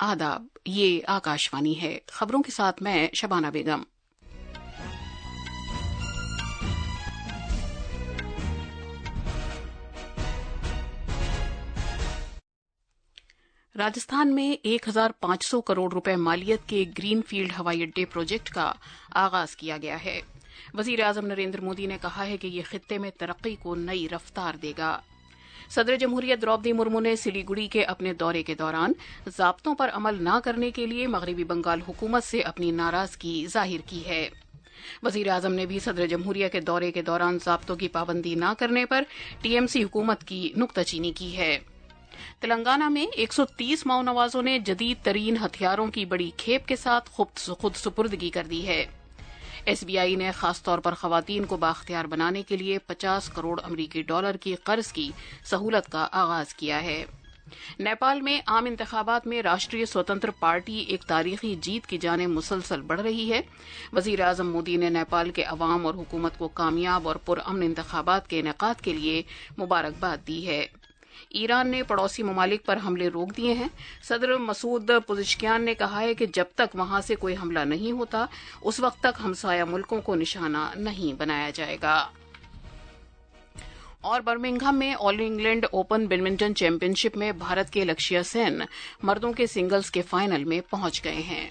आदाब, ये आकाशवाणी है। खबरों के साथ मैं शबाना बेगम। राजस्थान में 1500 करोड़ रुपए मालियत के ग्रीनफील्ड हवाई अड्डे प्रोजेक्ट का आगाज किया गया है। वजीर आजम नरेंद्र मोदी ने कहा है कि ये खित्ते में तरक्की को नई रफ्तार देगा। सदर जमहूरियत द्रौपदी मुर्मू ने सिलीगुड़ी के अपने दौरे के दौरान ज़ाब्तों पर अमल न करने के लिए मगरबी बंगाल हुकूमत से अपनी नाराजगी जाहिर की है। वजीर आजम ने भी सदर जमहूरिया के दौरे के दौरान ज़ाब्तों की पाबंदी न करने पर टीएमसी हुकूमत की नुक्ताचीनी की है। तेलंगाना में 130 माओ नवाजों ने जदीद तरीन हथियारों की बड़ी खेप के साथ खुद सुपुर्दगी कर दी है। एसबीआई ने खासतौर पर खवातीन को बाख्तियार बनाने के लिए 50 करोड़ अमरीकी डॉलर की कर्ज की सहूलत का आगाज किया है। नेपाल में आम इंतखाबात में राष्ट्रीय स्वतंत्र पार्टी एक तारीखी जीत की जाने मुसलसल बढ़ रही है। वजीर आजम मोदी ने नेपाल के अवाम और हुकूमत को कामयाब और पुरअमन इंतखाबात के इनेकाद के लिए मुबारकबाद दी है। ईरान ने पड़ोसी ममालिक पर हमले रोक दिए हैं। सदर मसूद पुजिशकियान ने कहा है कि जब तक वहां से कोई हमला नहीं होता उस वक्त तक हमसाया मुल्कों को निशाना नहीं बनाया जाएगा। और बर्मिंघम में All England Open badminton championship में भारत के लक्ष्य सेन मर्दों के सिंगल्स के फाइनल में पहुंच गए हैं।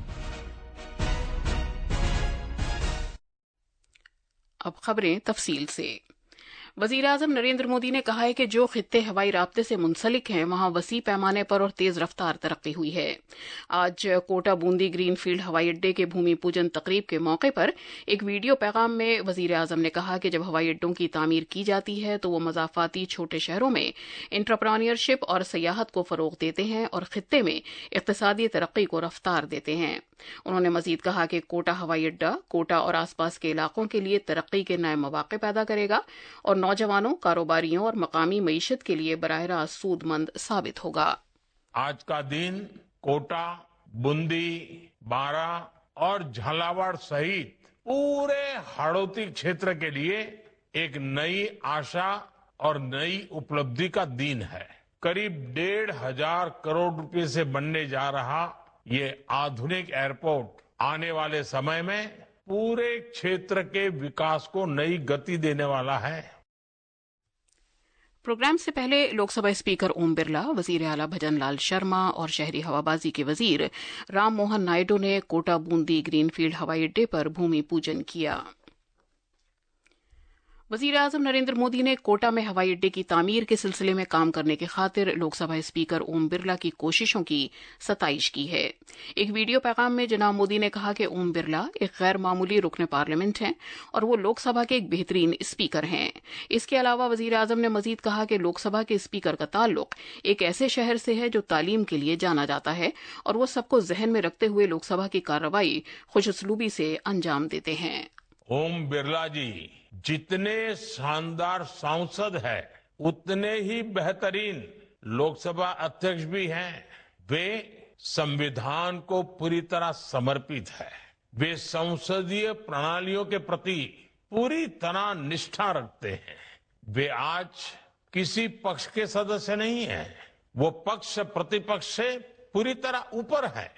अब खबरें तफसील से। वजीर आजम नरेंद्र मोदी ने कहा है कि जो खित्ते हवाई राब्ते से मुंसलिक हैं वहां वसी पैमाने पर और तेज रफ्तार तरक्की हुई है। आज कोटा बूंदी ग्रीनफील्ड हवाई अड्डे के भूमि पूजन तकरीब के मौके पर एक वीडियो पैगाम में वजीर आजम ने कहा कि जब हवाई अड्डों की तामीर की जाती है तो वो मज़ाफाती छोटे शहरों में एंटरप्रेन्योरशिप और सियाहत को फरोग देते हैं और खित्ते में इक्तिसादी तरक्की को रफ्तार देते हैं। उन्होंने मजीद कहा कि कोटा हवाई अड्डा कोटा और आसपास के इलाकों के लिए तरक्की के नए मौके पैदा करेगा और नौजवानों, कारोबारियों और मकामी मईशत के लिए बराह रास्त सूदमंद साबित होगा। आज का दिन कोटा, बूंदी, बारा और झालावाड़ सहित पूरे हाड़ौती क्षेत्र के लिए एक नई आशा और नई उपलब्धि का दिन है। करीब 1,500 करोड़ रुपए से बनने जा रहा ये आधुनिक एयरपोर्ट आने वाले समय में पूरे क्षेत्र के विकास को नई गति देने वाला है। प्रोग्राम से पहले लोकसभा स्पीकर ओम बिरला, वजीर आला भजन लाल शर्मा और शहरी हवाबाजी के वजीर राम मोहन नायडू ने कोटा बूंदी ग्रीनफील्ड हवाई अड्डे पर भूमि पूजन किया। वजीर आजम नरेंद्र मोदी ने कोटा में हवाई अड्डे की तामीर के सिलसिले में काम करने की खातिर लोकसभा स्पीकर ओम बिरला की कोशिशों की सताइश की है। एक वीडियो पैगाम में जनाब मोदी ने कहा कि ओम बिरला एक गैर मामूली रुकन पार्लियामेंट हैं और वो लोकसभा के एक बेहतरीन स्पीकर हैं। इसके अलावा वजीर आजम ने मजीद कहा कि लोकसभा के स्पीकर का ताल्लुक एक ऐसे शहर से है जो तालीम के लिए जाना जाता है और वो सबको जहन में रखते हुए लोकसभा की कार्रवाई खुशउस्लूबी से अंजाम देते हैं। ओम बिरला जी जितने शानदार सांसद हैं उतने ही बेहतरीन लोकसभा अध्यक्ष भी हैं। वे संविधान को पूरी तरह समर्पित है। वे संसदीय प्रणालियों के प्रति पूरी तरह निष्ठा रखते हैं। वे आज किसी पक्ष के सदस्य नहीं हैं, वो पक्ष प्रतिपक्ष से पूरी तरह ऊपर है।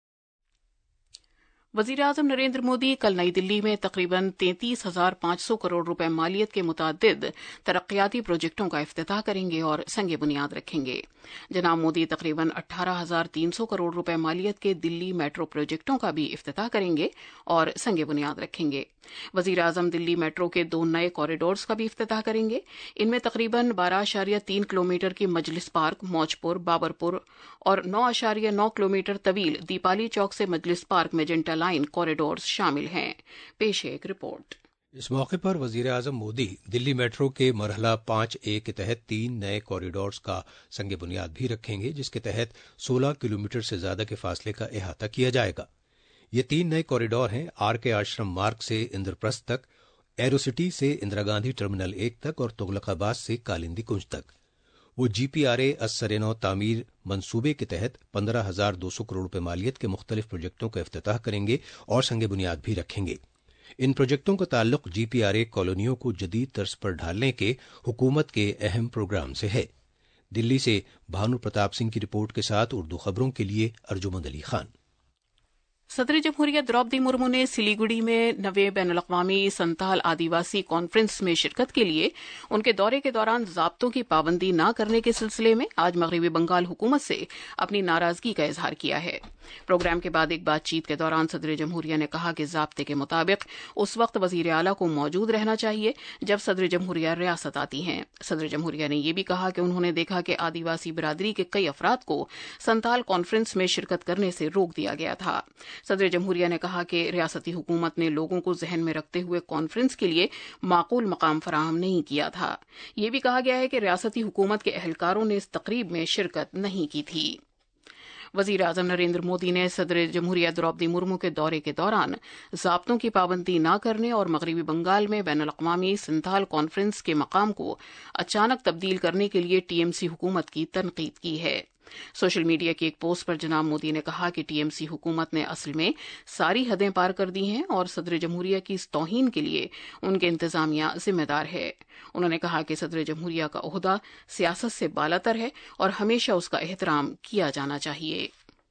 वजीर आजम नरेंद्र मोदी कल नई दिल्ली में तकरीबन 33,500 करोड़ रुपए मालियत के मुतादिद तरक्याती प्रोजेक्टों का इफ्तिताह करेंगे और संगे बुनियाद रखेंगे। जनाब मोदी तकरीबन 18,300 करोड़ रुपए मालियत के दिल्ली मेट्रो प्रोजेक्टों का भी इफ्तिताह करेंगे और संगे बुनियाद रखेंगे। वजीर आजम दिल्ली मेट्रो के 2 नए कॉरिडोर्स का भी इफ्तिताह करेंगे। इनमें तकरीबन 12.3 किलोमीटर की मजलिस पार्क, मौजपुर, बाबरपुर और 9.9 किलोमीटर तवील दीपाली चौक से Majlis Park Magenta Line corridors शामिल हैं। पेश है एक रिपोर्ट। इस मौके पर वजीर आजम मोदी दिल्ली मेट्रो के मरहला 5A के तहत 3 नए कॉरिडोर्स का संगे बुनियाद भी रखेंगे, जिसके तहत 16 किलोमीटर से ज्यादा के फासले का अहाता किया जाएगा। ये 3 नए कॉरिडोर हैं आरके आश्रम मार्ग से इंद्रप्रस्थ तक, एरोसिटी से इंदिरा गांधी टर्मिनल 1 तक और तुगलकाबाद से कालिंदी कुंज तक। वो जीपीआरए असर-ए-नौ तामीर मंसूबे के तहत 15,200 करोड़ रुपए मालियत के मुख्तलिफ प्रोजेक्टों का इफ्तिताह करेंगे और संगे बुनियाद भी रखेंगे। इन प्रोजेक्टों का ताल्लुक जीपीआरए कॉलोनियों को जदीद तर्ज पर ढालने के हुकूमत के अहम प्रोग्राम से है। दिल्ली से भानु प्रताप सिंह की रिपोर्ट के साथ उर्दू खबरों के लिए अर्जुमंद अली खान। सदर जमहूरिया द्रौपदी मुर्मू ने सिलीगुड़ी में 9वें बैनुल-अक़वामी संताल आदिवासी कॉन्फ्रेंस में शिरकत के लिए उनके दौरे के दौरान ज़ाब्तों की पाबंदी न करने के सिलसिले में आज मगरबी बंगाल हुकूमत से अपनी नाराजगी का इजहार किया है। प्रोग्राम के बाद एक बातचीत के दौरान सदर जमहूरिया ने कहा कि ज़ाब्ते के मुताबिक उस वक्त वज़ीर आला को मौजूद रहना चाहिए जब सदर जमहूरिया रियासत आती हैं। सदर जमहूरिया ने यह भी कहा कि उन्होंने देखा कि आदिवासी बिरादरी के कई अफराद को संताल कॉन्फ्रेंस में शिरकत करने से रोक दिया गया था। सदर जमहूरिया ने कहा कि रियासती हुकूमत ने लोगों को जहन में रखते हुए कॉन्फ्रेंस के लिए माकूल मकाम फराहम नहीं किया था। यह भी कहा गया है कि रियासती हुकूमत के अहलकारों ने इस तकरीब में शिरकत नहीं की थी। वज़ीर आज़म नरेंद्र मोदी ने सदर जमहूरिया द्रौपदी मुर्मू के दौरे के दौरान ज़ाब्तों की पाबंदी न करने और मगरबी बंगाल में बैनुल-अक़वामी संथाल कॉन्फ्रेंस के मकाम को अचानक तब्दील करने के लिए टीएमसी हुकूमत की तनकीद की है। सोशल मीडिया की एक पोस्ट पर जनाब मोदी ने कहा कि टीएमसी हुकूमत ने असल में सारी हदें पार कर दी हैं और सदर जमहूरिया की इस तौहीन के लिए उनके इंतजामिया जिम्मेदार है। उन्होंने कहा कि सदर जमहूरिया का ओहदा सियासत से बालातर है और हमेशा उसका एहतराम किया जाना चाहिए।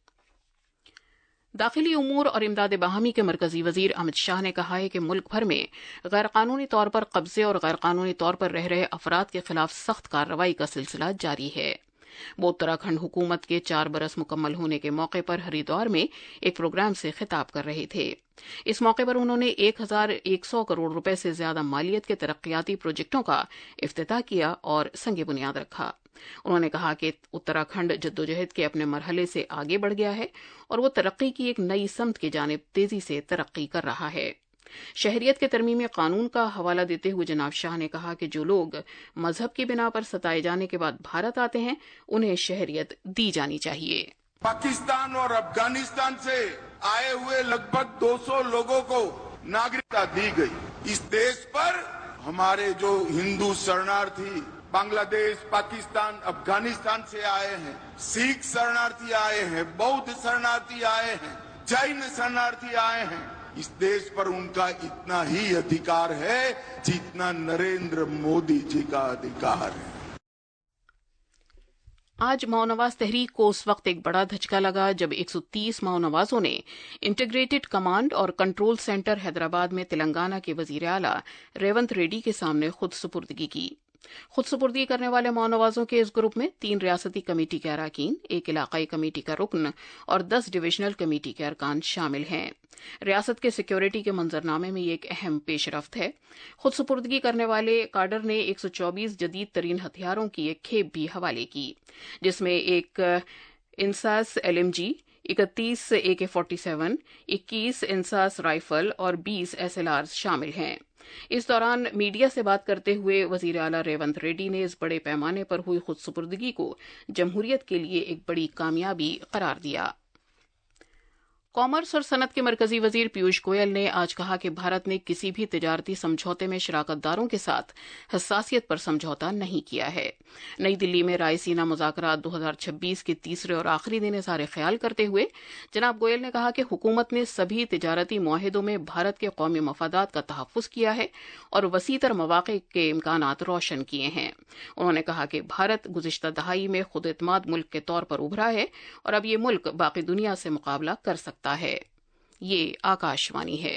दाखिली उमूर और इमदाद बाहमी के मरकजी वजीर अमित शाह ने कहा है कि मुल्क भर में गैर कानूनी तौर पर कब्जे और गैर कानूनी तौर पर रह रहे अफराद के खिलाफ सख्त कार्रवाई का सिलसिला जारी है। वो उत्तराखंड हुकूमत के 4 बरस मुकम्मल होने के मौके पर हरिद्वार में एक प्रोग्राम से खिताब कर रहे थे। इस मौके पर उन्होंने 1100 करोड़ रुपए से ज्यादा मालियत के तरक्याती प्रोजेक्टों का इफ्तिताह किया और संगे बुनियाद रखा। उन्होंने कहा कि उत्तराखंड जद्दोजहद के अपने मरहले से आगे बढ़ गया है और वो तरक्की की एक नई समत की जानिब तेजी से तरक्की कर रहा है। शहरियत के तरमीमी कानून का हवाला देते हुए जनाब शाह ने कहा कि जो लोग मजहब की बिना पर सताए जाने के बाद भारत आते हैं उन्हें शहरियत दी जानी चाहिए। पाकिस्तान और अफगानिस्तान से आए हुए लगभग 200 लोगों को नागरिकता दी गई। इस देश पर हमारे जो हिंदू शरणार्थी बांग्लादेश, पाकिस्तान, अफगानिस्तान से आए हैं, सिख शरणार्थी आए हैं, बौद्ध शरणार्थी आए हैं, जैन शरणार्थी आए हैं, इस देश पर उनका इतना ही अधिकार है जितना नरेंद्र मोदी जी का अधिकार है। आज माओ नवाज तहरीक को उस वक्त एक बड़ा धचका लगा जब 130 माओ नवाजों ने इंटीग्रेटेड कमांड और कंट्रोल सेंटर हैदराबाद में तेलंगाना के वजीर आला रेवंत रेड्डी के सामने खुद सुपुर्दगी की। खुद सुपुर्दगी करने वाले माओ नवाजों के इस ग्रुप में 3 रियासती कमेटी के अरकान, 1 इलाकाई कमेटी का रुकन और 10 डिविजनल कमेटी के अरकान शामिल हैं। रियासत के सिक्योरिटी के मंजरनामे में ये एक अहम पेशरफ्त है। खुद सुपुर्दगी करने वाले काडर ने 124 जदीद तरीन हथियारों की एक खेप भी हवाले की, जिसमें एक INSAS LMG, 31 AK-47, 21 INSAS rifle और 20 SLR शामिल हैं। इस दौरान मीडिया से बात करते हुए वजीर आला रेवंत रेड्डी ने इस बड़े पैमाने पर हुई खुद सुपुर्दगी को जमहूरियत के लिए एक बड़ी कामयाबी करार दिया। कॉमर्स और सनत के मरकजी वजीर पीयूष गोयल ने आज कहा कि भारत ने किसी भी तिजारती समझौते में शराकतदारों के साथ हसासियत पर समझौता नहीं किया है। नई दिल्ली में रायसीना मुज़ाकरात 2026 के तीसरे और आखिरी दिन इज़हार ख्याल करते हुए जनाब गोयल ने कहा कि हुकूमत ने सभी तिजारती मुआहिदों में भारत के कौमी मफादात का तहफ़्फ़ुज़ किया है और वसीतर मौक़े के इम्कानात रोशन किए हैं। उन्होंने कहा कि भारत गुज़िश्ता दहाई में खुद एतमाद मुल्क के तौर पर उभरा है और अब ये मुल्क बाकी दुनिया से मुकाबला कर सकता है। ये आकाशवाणी है।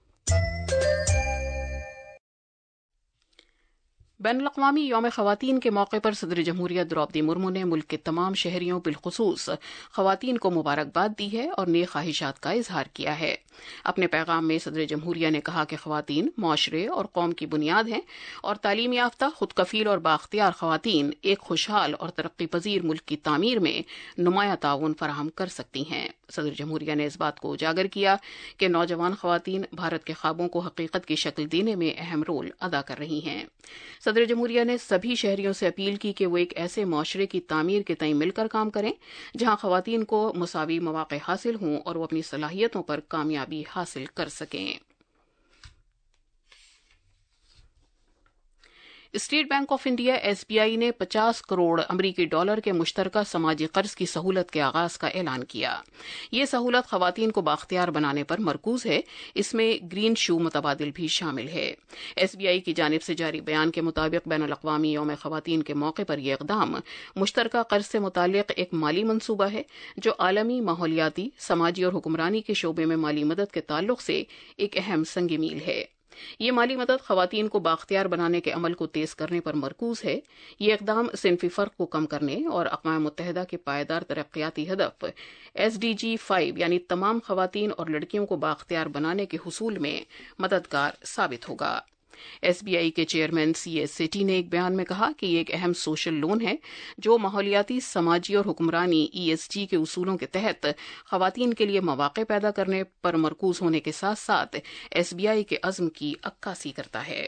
बैनुल-अक़वामी यौम ख़वातीन के मौके पर सदर जमहूरिया द्रौपदी मुर्मू ने मुल्क के तमाम शहरियों बिलखुसूस ख़वातीन को मुबारकबाद दी है और नेक ख्वाहिशात का इजहार किया है। अपने पैगाम में सदर जमहूरिया ने कहा कि ख़वातीन माशरे और कौम की बुनियाद हैं और तालीम याफ्ता, खुद कफ़ील और बाख्तियार ख़वातीन एक खुशहाल और तरक्की पजीर मुल्क की तामीर में नुमाया ताउन फराहम कर सकती हैं। सदर जमहूरिया ने इस बात को उजागर किया कि नौजवान ख़वातीन भारत के ख्वाबों को हकीकत की शक्ल देने में अहम रोल अदा कर रही हैं। सदर जमहूरिया ने सभी शहरियों से अपील की कि वो एक ऐसे माशरे की तामीर के तय मिलकर काम करें जहां ख़वातीन को मुसावी मौक़े हासिल हों और वो अपनी सलाहियतों पर कामयाबी हासिल कर सकें। State Bank of India SBI نے 50 کروڑ امریکی ڈالر کے مشترکہ سماجی قرض کی سہولت کے آغاز کا اعلان کیا۔ یہ سہولت خواتین کو بااختیار بنانے پر مرکوز ہے۔ اس میں گرین شو متبادل بھی شامل ہے۔ SBI کی جانب سے جاری بیان کے مطابق بین الاقوامی یوم خواتین کے موقع پر یہ اقدام مشترکہ قرض سے متعلق ایک مالی منصوبہ ہے جو عالمی ماحولیاتی، سماجی اور حکمرانی کے شعبے میں مالی مدد کے تعلق سے ایک اہم سنگ میل ہے۔ یہ مالی مدد خواتین کو بااختیار بنانے کے عمل کو تیز کرنے پر مرکوز ہے۔ یہ اقدام صنفی فرق کو کم کرنے اور اقوام متحدہ کے پائیدار ترقیاتی ہدف SDG 5 یعنی تمام خواتین اور لڑکیوں کو بااختیار بنانے کے حصول میں مددگار ثابت ہوگا۔ SBI کے چیئرمین CS سیٹی نے ایک بیان میں کہا کہ یہ ایک اہم سوشل لون ہے جو ماحولیاتی، سماجی اور حکمرانی ESG کے اصولوں کے تحت خواتین کے لیے مواقع پیدا کرنے پر مرکوز ہونے کے ساتھ ساتھ SBI کے عزم کی عکاسی کرتا ہے۔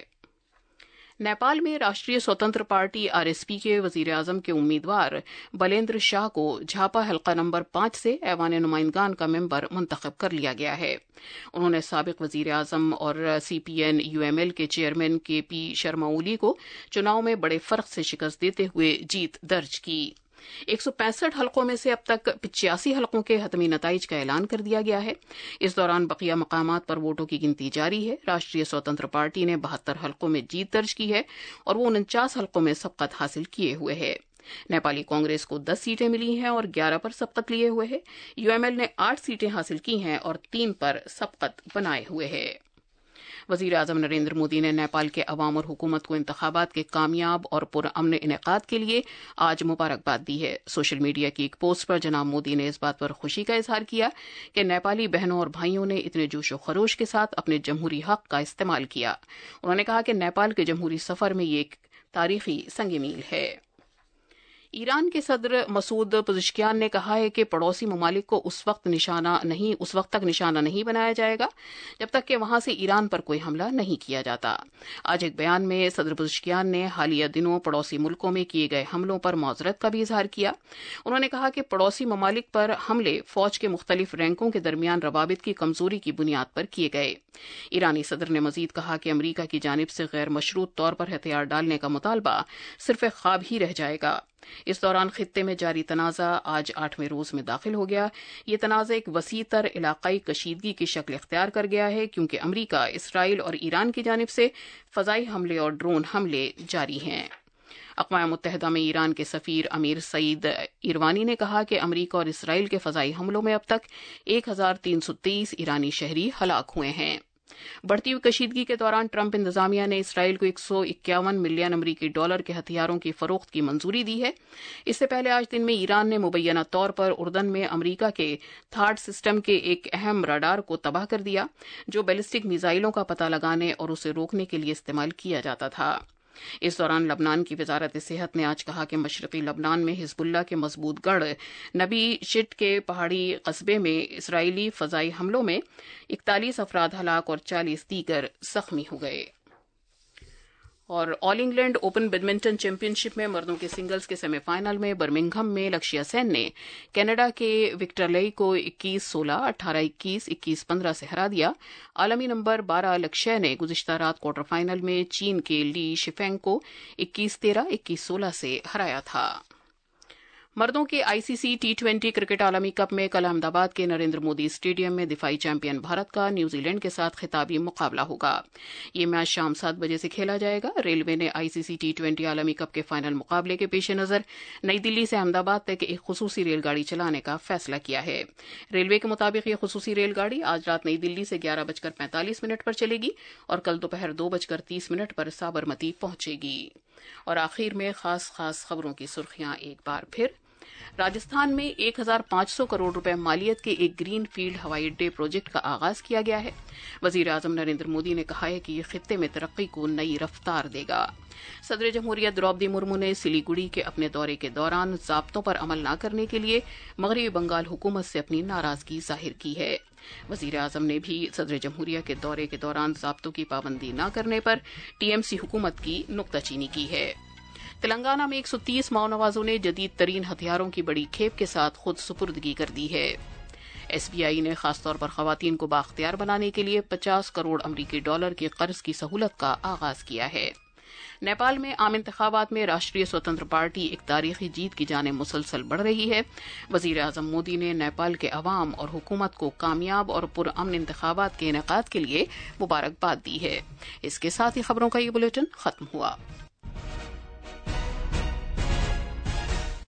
نیپال میں راشٹریہ سوتنتر پارٹی RSP کے وزیر اعظم کے امیدوار بلیندر شاہ کو جھاپا حلقہ نمبر 5 سے ایوان نمائندگان کا ممبر منتخب کر لیا گیا ہے۔ انہوں نے سابق وزیر اعظم اور CPN UML کے چیئرمین KP شرما اولی کو چناؤ میں بڑے فرق سے شکست دیتے ہوئے جیت درج کی۔ 165 حلقوں میں سے اب تک 85 حلقوں کے حتمی نتائج کا اعلان کر دیا گیا ہے۔ اس دوران بقیہ مقامات پر ووٹوں کی گنتی جاری ہے۔ راشٹریہ سوتنتر پارٹی نے 72 حلقوں میں جیت درج کی ہے اور وہ 49 حلقوں میں سبقت حاصل کیے ہوئے ہے۔ نیپالی کانگریس کو 10 سیٹیں ملی ہیں اور 11 پر سبقت لیے ہوئے ہے۔ UML نے 8 سیٹیں حاصل کی ہیں اور 3 پر سبقت بنائے ہوئے ہے۔ وزیر اعظم نریندر مودی نے نیپال کے عوام اور حکومت کو انتخابات کے کامیاب اور پرامن انعقاد کے لیے آج مبارکباد دی ہے۔ سوشل میڈیا کی ایک پوسٹ پر جناب مودی نے اس بات پر خوشی کا اظہار کیا کہ نیپالی بہنوں اور بھائیوں نے اتنے جوش و خروش کے ساتھ اپنے جمہوری حق کا استعمال کیا۔ انہوں نے کہا کہ نیپال کے جمہوری سفر میں یہ ایک تاریخی سنگ میل ہے۔ ایران کے صدر مسعود پزشکیان نے کہا ہے کہ پڑوسی ممالک کو اس وقت تک نشانہ نہیں بنایا جائے گا جب تک کہ وہاں سے ایران پر کوئی حملہ نہیں کیا جاتا۔ آج ایک بیان میں صدر پزشکیان نے حالیہ دنوں پڑوسی ملکوں میں کیے گئے حملوں پر معذرت کا بھی اظہار کیا۔ انہوں نے کہا کہ پڑوسی ممالک پر حملے فوج کے مختلف رینکوں کے درمیان روابط کی کمزوری کی بنیاد پر کیے گئے۔ ایرانی صدر نے مزید کہا کہ امریکہ کی جانب سے غیر مشروط طور پر ہتھیار ڈالنے کا مطالبہ صرف ایک خواب ہی رہ جائے گا۔ اس دوران خطے میں جاری تنازع آج 8ویں روز میں داخل ہو گیا۔ یہ تنازع ایک وسیع تر علاقائی کشیدگی کی شکل اختیار کر گیا ہے کیونکہ امریکہ، اسرائیل اور ایران کی جانب سے فضائی حملے اور ڈرون حملے جاری ہیں۔ اقوام متحدہ میں ایران کے سفیر امیر سعید ایروانی نے کہا کہ امریکہ اور اسرائیل کے فضائی حملوں میں اب تک 1323 ایرانی شہری ہلاک ہوئے ہیں۔ بڑھتی ہوئی کشیدگی کے دوران ٹرمپ انتظامیہ نے اسرائیل کو 151 ملین امریکی ڈالر کے ہتھیاروں کی فروخت کی منظوری دی ہے۔ اس سے پہلے آج دن میں ایران نے مبینہ طور پر اردن میں امریکہ کے تھاڈ سسٹم کے ایک اہم راڈار کو تباہ کر دیا جو بیلسٹک میزائلوں کا پتہ لگانے اور اسے روکنے کے لیے استعمال کیا جاتا تھا۔ اس دوران لبنان کی وزارت صحت نے آج کہا کہ مشرقی لبنان میں حزب اللہ کے مضبوط گڑھ نبی شٹ کے پہاڑی قصبے میں اسرائیلی فضائی حملوں میں 41 افراد ہلاک اور 40 دیگر زخمی ہو گئے۔ اور All England Open badminton championship میں مردوں کے سنگلز کے سیمی فائنل میں برمنگھم میں لکشیا سین نے کینیڈا کے وکٹر لئی کو 21-16، 18-21، 21-15 سے ہرا دیا۔ عالمی نمبر 12 لکشیا نے گزشتہ رات کوارٹر فائنل میں چین کے لی شفینگ کو 21-13، 21-16 سے ہرایا تھا۔ مردوں کے ICC T20 کرکٹ عالمی کپ میں کل احمد آباد کے نریندر مودی اسٹیڈیم میں دفاعی چیمپئن بھارت کا نیوزی لینڈ کے ساتھ خطابی مقابلہ ہوگا۔ یہ میچ شام 7 بجے سے کھیلا جائے گا۔ ریلوے نے ICC T20 عالمی کپ کے فائنل مقابلے کے پیش نظر نئی دلی سے احمد آباد تک ایک خصوصی ریل گاڑی چلانے کا فیصلہ کیا ہے۔ ریلوے کے مطابق یہ خصوصی ریل گاڑی آج رات نئی دلی سے 11:45 پر چلے گی اور کل دوپہر 2:30 پر سابرمتی پہنچے گی۔ اور آخر میں خاص خبروں کی سرخیاں ایک بار پھر۔ راجستھان میں 1500 کروڑ روپے مالیت کے ایک گرین فیلڈ ہوائی اڈے پروجیکٹ کا آغاز کیا گیا ہے۔ وزیر اعظم نریندر مودی نے کہا ہے کہ یہ خطے میں ترقی کو نئی رفتار دے گا۔ صدر جمہوریہ دروپدی مرمو نے سلی گوڑی کے اپنے دورے کے دوران ضابطوں پر عمل نہ کرنے کے لیے مغربی بنگال حکومت سے اپنی ناراضگی ظاہر کی ہے۔ وزیر اعظم نے بھی صدر جمہوریہ کے دورے کے دوران ضابطوں کی پابندی نہ کرنے پر TMC حکومت کی نکتہ چینی کی ہے۔ تلنگانہ میں 130 ماؤنوازوں نے جدید ترین ہتھیاروں کی بڑی کھیپ کے ساتھ خود سپردگی کر دی ہے۔ SBI نے خاص طور پر خواتین کو بااختیار بنانے کے لیے 50 کروڑ امریکی ڈالر کے قرض کی سہولت کا آغاز کیا ہے۔ नेपाल में आम इंतखाबात में राष्ट्रीय स्वतंत्र पार्टी एक तारीखी जीत की जाने मुसलसल बढ़ रही है। वजीर आजम मोदी ने नेपाल के अवाम और हुकूमत को कामयाब और पुरअमन इंतखाबात के इनेकाद के लिए मुबारकबाद दी है। इसके साथ ही खबरों का ये बुलेटिन खत्म हुआ।